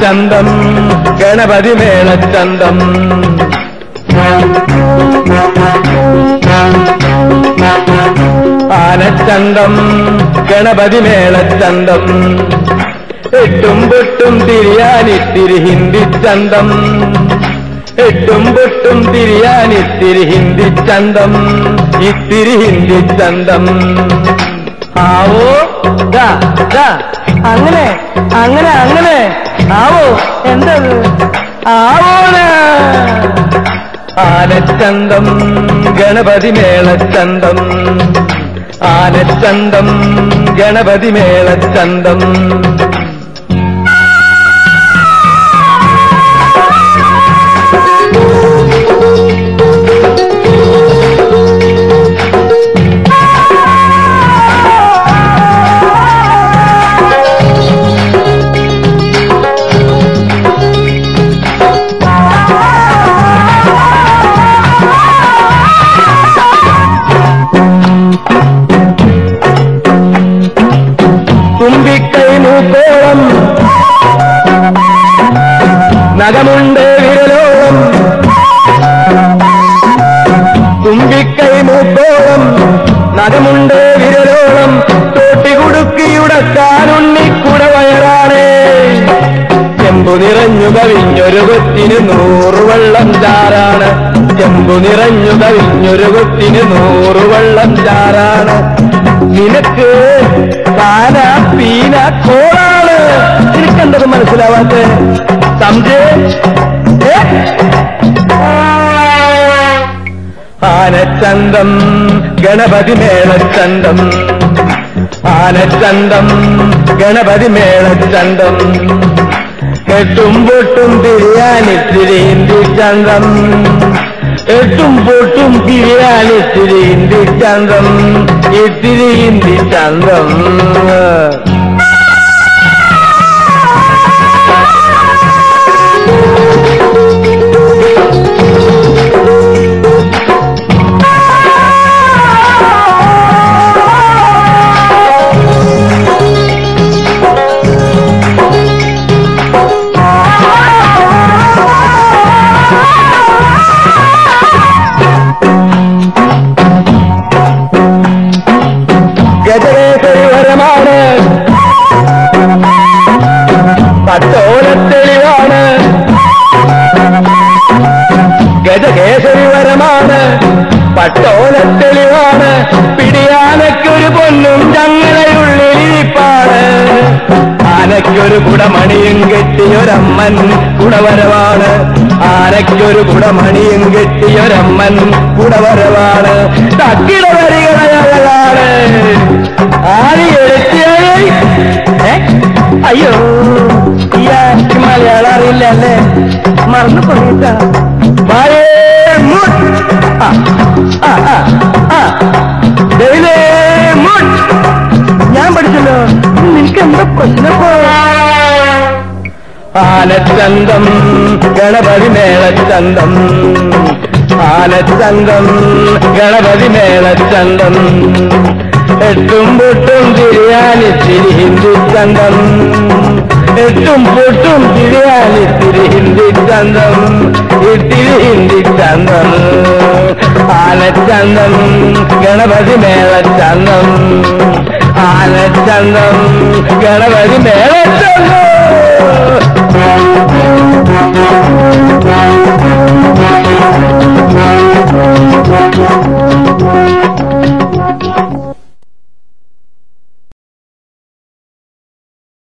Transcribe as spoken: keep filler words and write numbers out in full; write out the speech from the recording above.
ആനച്ചന്തം ഗണപതി മേളച്ചന്തം. ആനച്ചന്തം ഗണപതി മേളച്ചന്തം. എട്ടും പൊട്ടും തിരിയാനിത്തിരി ഹിന്ദി ചന്തം. എട്ടും പൊട്ടും തിരിയാനിത്തിരി ഹിന്ദി ചന്തം. ഇത്തിരി ഹിന്ദി ചന്തം. ആവോ ദാ ദാ അങ്ങനെ അങ്ങനെ അങ്ങനെ ആവോ എന്തത് ആവോന. ആനച്ചന്തം ഗണപതി മേളച്ചന്തം. ആനച്ചന്തം ഗണപതി മേളച്ചന്തം. തുമ്പിക്കൈ മൂക്കോളം നഖമുണ്ട് വിരലോളം. തുമ്പിക്കൈ മൂക്കോളം നഖമുണ്ട് വിരലോളം. തോട്ടി കുടുക്കിയുടക്കാനുണ്ണിക്കുട വയറാണ്. ചെമ്പു നിറഞ്ഞു കവിഞ്ഞൊരു കൊത്തിന് നൂറു വെള്ളം ചാറാണ്. ചെമ്പു നിറഞ്ഞു കവിഞ്ഞൊരു കൊത്തിന് നൂറു വെള്ളം ചാറാണ്. നിനക്ക് പാന പീന കോളാണ്. നിനക്കെന്തത് മനസ്സിലാവാത്ത സംജയ്? ആനച്ചന്തം ഗണപതി മേളച്ചന്തം. ആനച്ചന്തം ഗണപതി മേളച്ചന്തം. എട്ടും പൊട്ടും തിരിയാനിത്തിരി ഹിന്ദി ചന്തം. എട്ടും പൊട്ടും തിരിയാനിത്തിരി ഹിന്ദി ചന്തം. ഇത്തിരി ഹിന്ദി ചന്തം. ഗജകേസരിവരമാണ് പട്ടോലത്തെളിവാണ്. ഗജകേസരിവരമാണ് പട്ടോലത്തെളിവാണ്. പിടിയാനയ്ക്കൊരു പൊന്നും ചങ്ങലയുള്ളിലിരിപ്പാണ്. ആനയ്ക്കൊരു കുടമണിയും കെട്ടിയൊരമ്മൻ കുടവരവാണ്. ആനയ്ക്കൊരു കുടമണിയും കെട്ടിയൊരമ്മൻ കുടവരവാണ്. തക്കിട വരികളയാണ് ആനയെടുത്തിയായി. അയ്യോ ഈ ആനയ്ക്ക് മലയാളം അറിയില്ല അല്ലേ? മറന്നു പോയിട്ടാ. ഞാൻ പഠിച്ചല്ലോ. നിനക്ക് എന്താ പ്രശ്നം? ആനച്ചന്തം ഗണപതി മേളച്ചന്തം. ആനച്ചന്തം ഗണപതി മേളച്ചന്തം. എട്ടും പൊട്ടും തിരിയാനിത്തിരി ഹിന്ദി ചന്തം. എട്ടും പൊട്ടും തിരിയാനിത്തിരി ഹിന്ദി ചന്തം. ഇത്തിരി ഹിന്ദി ചന്തം. ആനച്ചന്തം ഗണപതി മേളച്ചന്തം. ആനച്ചന്തം ഗണപതി മേള